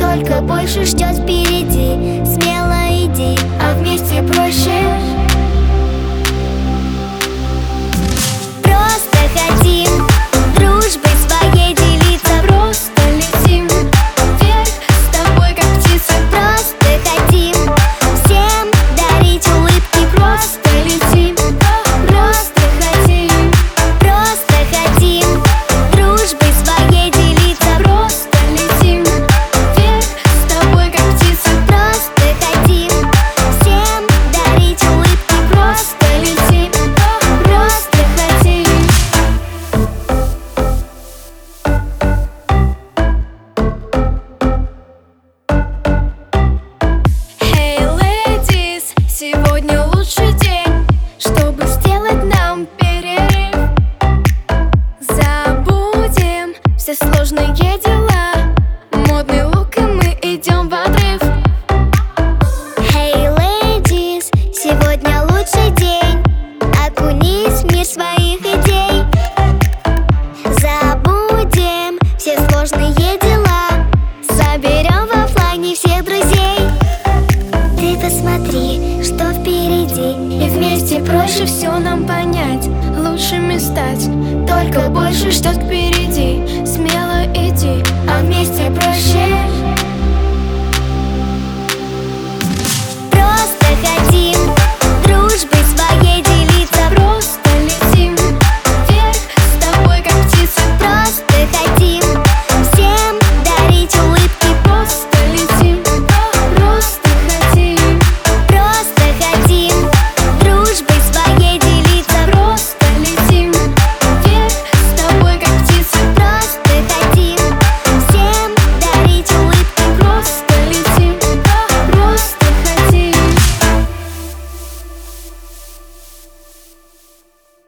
только больше ждет впереди. Смело иди, а вместе проще. Просто хотим дружбой своей делиться. Просто летим вверх с тобой, как птицы. Просто хотим всем дарить улыбки. Просто летим, просто хотим. Просто хотим дружбой своей делиться. Просто летим вверх с тобой, как птицы. Просто хотим всем дарить улыбки. Просто летим, просто хотим. Hey ladies, сегодня лучший день, чтобы сделать нам перерыв. Забудем все сложные дела, модный лук, и мы идем в отрыв. Hey ladies, сегодня лучший день. Окунись в мир своих идей. Забудем все сложные дела. Соберем в оффлайне всех друзей. Ты посмотри, что впереди. И вместе проще все нам понять, лучшими стать. Только больше ждет впереди. Смело иди, а вместе проще.